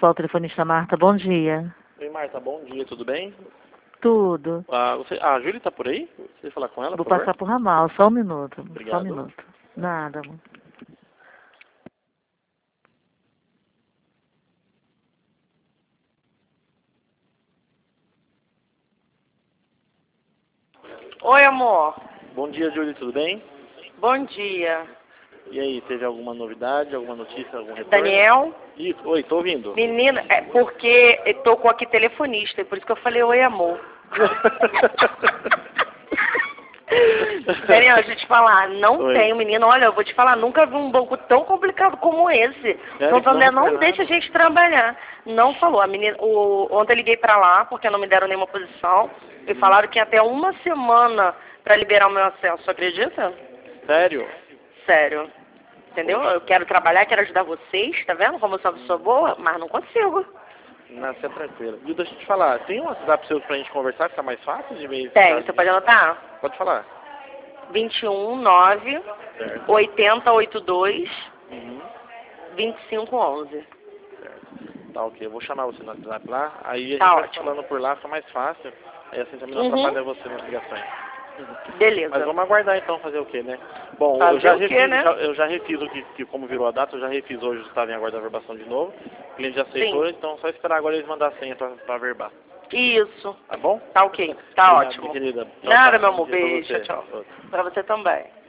pessoal, telefonista Marta, bom dia. Oi, Marta, bom dia, tudo bem? Tudo. A Júlia tá por aí? Você falar com ela, Vou por favor? passar pro ramal, só um minuto. Obrigado. Só um minuto. Nada, amor. Oi, amor. Bom dia, Júlia, tudo bem? Bom dia. E aí, teve alguma novidade, alguma notícia, algum retorno? Daniel? Isso, oi, tô ouvindo. Menina, é porque eu tô com aqui telefonista, e por isso que eu falei oi, amor. Daniel, deixa eu te falar, não Oi. tenho, menino. Olha, eu vou te falar, nunca vi um banco tão complicado como esse. Sério? Santander Não não deixa a gente trabalhar. Não falou. A menina, ontem eu liguei pra lá, porque não me deram nenhuma posição, e falaram que ia até uma semana pra liberar o meu acesso, acredita? Sério? Sério. Entendeu? Eu quero trabalhar, quero ajudar vocês, tá vendo como eu sou uma pessoa boa, mas não consigo. Não, você é tranquila. Viu, deixa eu te falar, tem um WhatsApp seu pra gente conversar, fica mais fácil de vez? Tem, você pode anotar? Pode falar. 21 9 Certo. 80 82 Uhum. 25 11. Certo. Tá, ok. Eu vou chamar você no WhatsApp lá, aí a Tá gente vai ótimo. falando por lá, fica mais fácil. Aí assim também não Uhum. atrapalha você nas ligações. Beleza. Mas vamos aguardar então fazer o quê, né? Bom, Fazer eu já o quê, refiz, né? eu já refiz o que como virou a data, eu já refiz hoje, estava em aguardo da verbação de novo. O cliente já aceitou, Sim. então só esperar agora eles mandar a senha pra verbar. Isso. Tá bom? Tá ok. Tá Obrigado, ótimo. minha querida. Tchau, Nada, tchau. meu Bom amor. dia pra Beijo. você. Tchau. Outro. Pra você também.